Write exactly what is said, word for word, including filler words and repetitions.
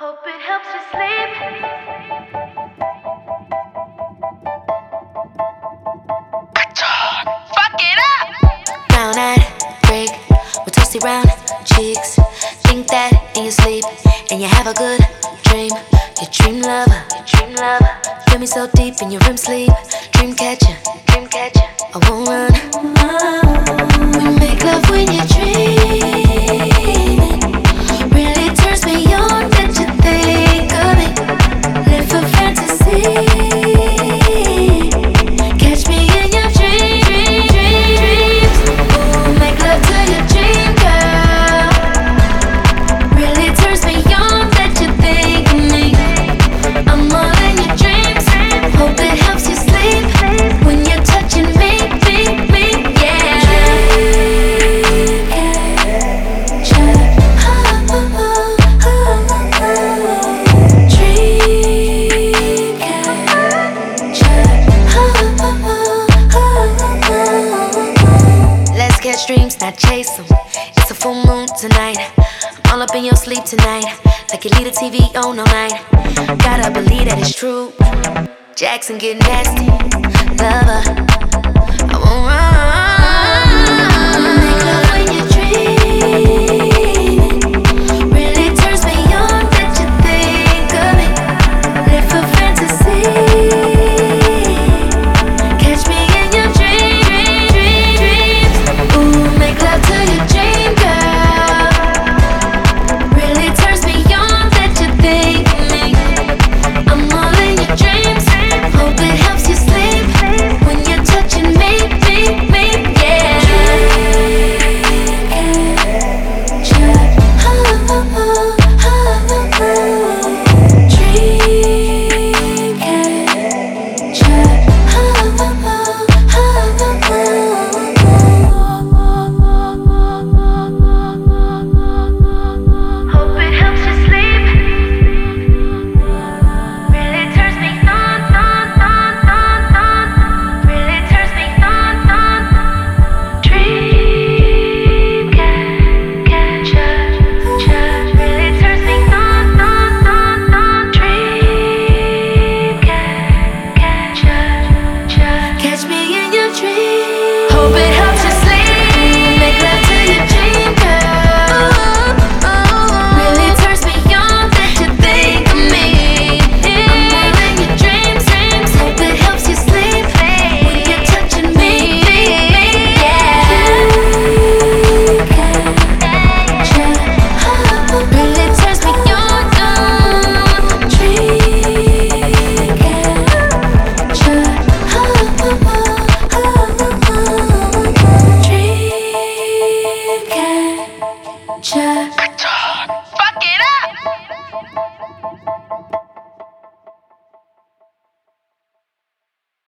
Hope it helps you sleep. Fuck it up! Brown eyed, break with toasty round cheeks. Think that in your sleep, and you have a good dream. Your dream lover, your dream lover. Feel me so deep in your R E M sleep. Dream catcher, dream catcher. I won't run. We make love when you're dreaming. Really turns me on that you think of me. Live for fantasy. Catch me in your dream, dream, dream, dreams. Ooh, make love to your dream, girl. Really turns me on that you think of me. I'm all in your dreams. Hope it helps you sleep when you're touching me, me, me, yeah. Dream catcher. Oh, oh, oh, oh. Dream catcher. Oh, oh, oh, oh. Let's catch dreams, not chase them. It's a full moon tonight. I'm all up in your sleep tonight, like you leave the T V on all night. Gotta believe that it's true. Jackson get nasty, lover. I won't run.